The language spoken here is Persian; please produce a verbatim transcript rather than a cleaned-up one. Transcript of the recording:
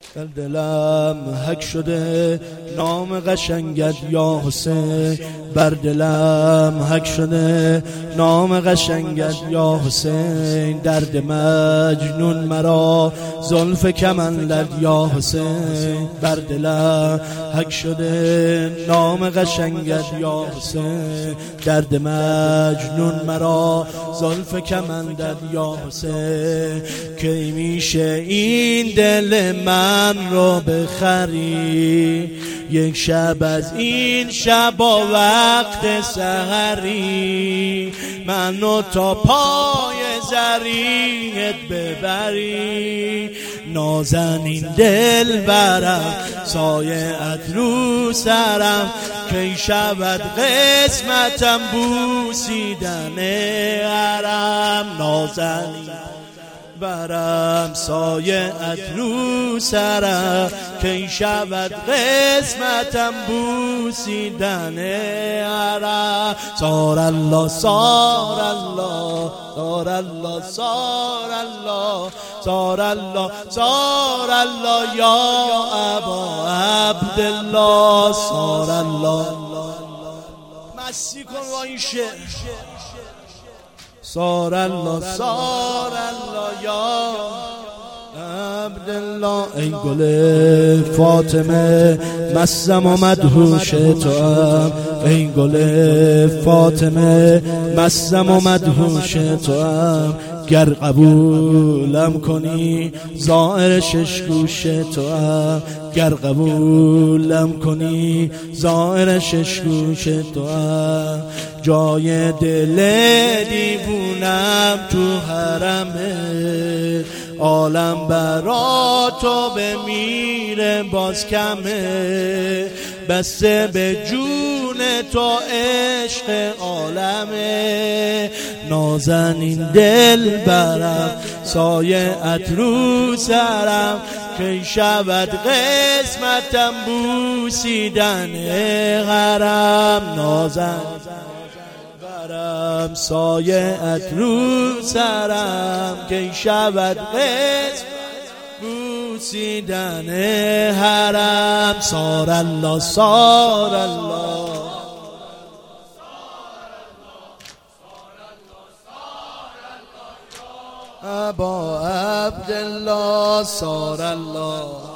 در دلم حک شده نام قشنگت یا حسین، بر دلم حک شده نام قشنگت یا حسین. درد مجنون مرا زلف کمندت یا حسین، بر دلم حک شده نام قشنگت یا حسین. درد مجنون مرا زلف کمندت یا حسین. کی میشه این دل من رو بخری، یک شب از این شبا وقت سحری، منو تا پای زریت ببری. نازنین دل برم سایه ات رو سرم، کی شود قسمتم بوسیدن حرم. نازنین برم سایه ات رو سرم، کی شود قسمتم بوسیدن حرم. سار الله سار الله سار الله سار الله سار الله سار الله یا ابا عبدالله. سار الله مسی کن با این شعر. سار الله سار الله یا عبدالله. ای گل فاطمه مستم و مدهوش توام، ای گل فاطمه مستم و مدهوش توام. گر قبولم کنی زائر شش گوش توام، گر قبولم کنی زائر شش گوش توام. جای دل دیوونم تو حرمه، عالم برا تو بمیره باز کمه. بسته به جون تو عشق عالمه. نازنین دل برم سایه ات رو سرم، کی شود قسمتم بوسیدن حرم. نازنین برم سایه ات رو سرم، کی شود قسمت بوسیدن حرم. سار الله سار الله ابا عبدالله. سار الله